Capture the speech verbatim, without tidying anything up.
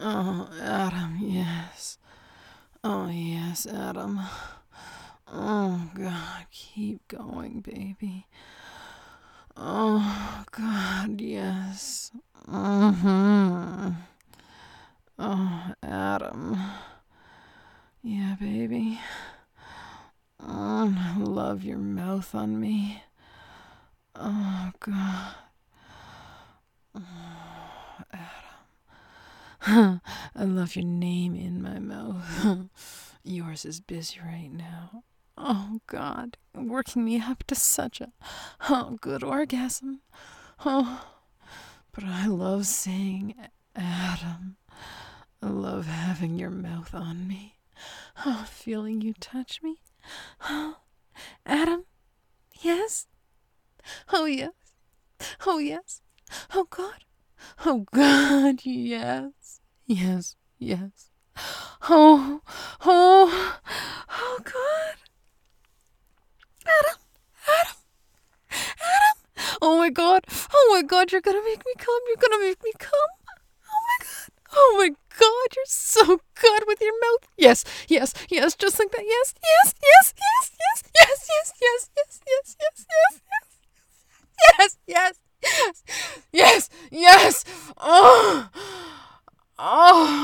Oh, Adam, yes. Oh, yes, Adam. Oh, God, keep going, baby. Oh, God, yes. Mm-hmm. Oh, Adam. Yeah, baby. Oh, I love your mouth on me. Oh, God. Oh, Adam. I love your name in my mouth. Yours is busy right now. Oh, God. Working me up to such a oh, good orgasm. Oh, but I love saying Adam. I love having your mouth on me. Oh, feeling you touch me. Oh, Adam, yes? Oh, yes. Oh, yes. Oh, God. Oh, God, yes. Yes, yes. Oh, oh, oh, God. Adam, Adam, Adam. Oh, my God. Oh, my God, you're gonna make me come. You're gonna make me come. Oh, my God. Oh, my God, you're so good with your mouth. Yes, yes, yes, just like that. Yes, yes, yes, yes, yes, yes, yes, yes, yes, yes, yes, yes, yes, yes, yes, yes, yes. Oh, oh.